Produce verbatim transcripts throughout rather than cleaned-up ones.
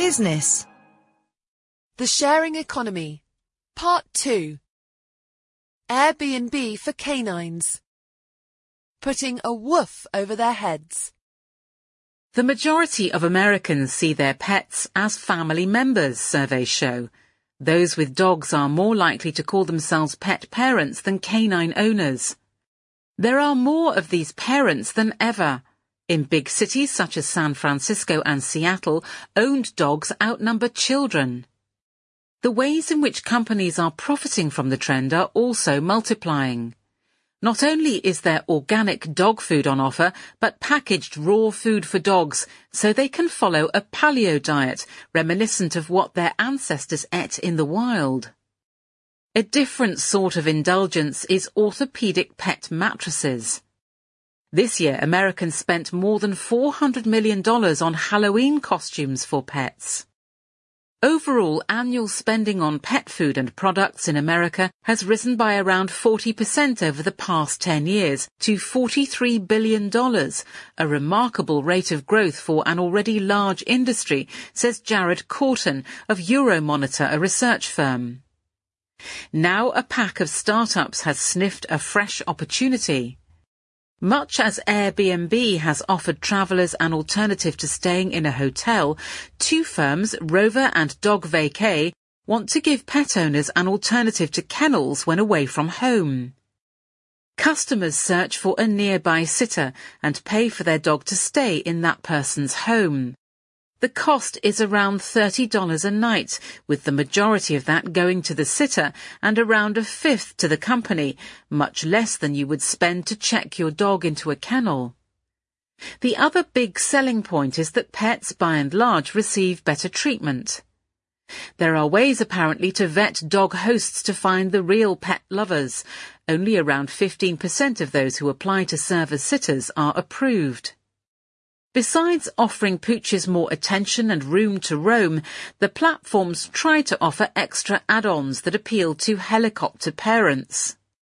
Business. The Sharing Economy. Part two. Airbnb for canines. Putting a woof over their heads. The majority of Americans see their pets as family members, surveys show. Those with dogs are more likely to call themselves pet parents than canine owners. There are more of these parents than ever. In big cities such as San Francisco and Seattle, owned dogs outnumber children. The ways in which companies are profiting from the trend are also multiplying. Not only is there organic dog food on offer, but packaged raw food for dogs so they can follow a paleo diet reminiscent of what their ancestors ate in the wild. A different sort of indulgence is orthopedic pet mattresses. This year, Americans spent more than four hundred million dollars on Halloween costumes for pets. Overall, annual spending on pet food and products in America has risen by around forty percent over the past ten years to forty-three billion dollars, a remarkable rate of growth for an already large industry, says Jared Corton of Euromonitor, a research firm. Now a pack of startups has sniffed a fresh opportunity. Much as Airbnb has offered travellers an alternative to staying in a hotel, two firms, Rover and Dog Vacay, want to give pet owners an alternative to kennels when away from home. Customers search for a nearby sitter and pay for their dog to stay in that person's home. The cost is around thirty dollars a night, with the majority of that going to the sitter and around a fifth to the company, much less than you would spend to check your dog into a kennel. The other big selling point is that pets, by and large, receive better treatment. There are ways apparently to vet dog hosts to find the real pet lovers. Only around fifteen percent of those who apply to serve as sitters are approved. Besides offering pooches more attention and room to roam, the platforms try to offer extra add-ons that appeal to helicopter parents.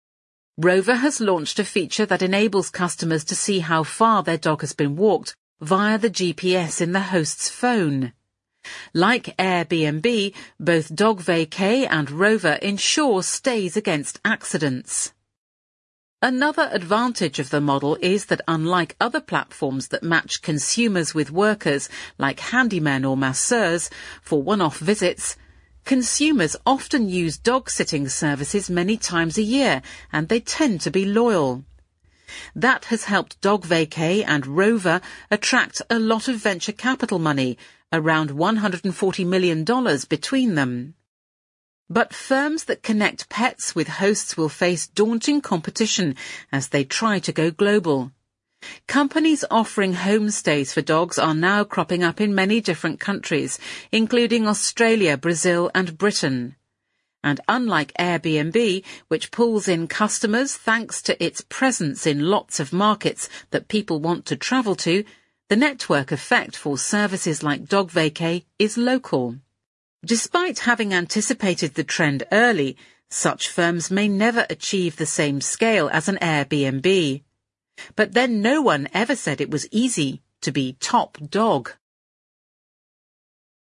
Rover has launched a feature that enables customers to see how far their dog has been walked via the G P S in the host's phone. Like Airbnb, both Dog Vacay and Rover ensure stays against accidents. Another advantage of the model is that unlike other platforms that match consumers with workers, like handymen or masseurs, for one-off visits, consumers often use dog-sitting services many times a year, and they tend to be loyal. That has helped Dog Vacay and Rover attract a lot of venture capital money, around one hundred forty million dollars between them. But firms that connect pets with hosts will face daunting competition as they try to go global. Companies offering homestays for dogs are now cropping up in many different countries, including Australia, Brazil and Britain. And unlike Airbnb, which pulls in customers thanks to its presence in lots of markets that people want to travel to, the network effect for services like Dog Vacay is local. Despite having anticipated the trend early, such firms may never achieve the same scale as an Airbnb. But then no one ever said it was easy to be top dog.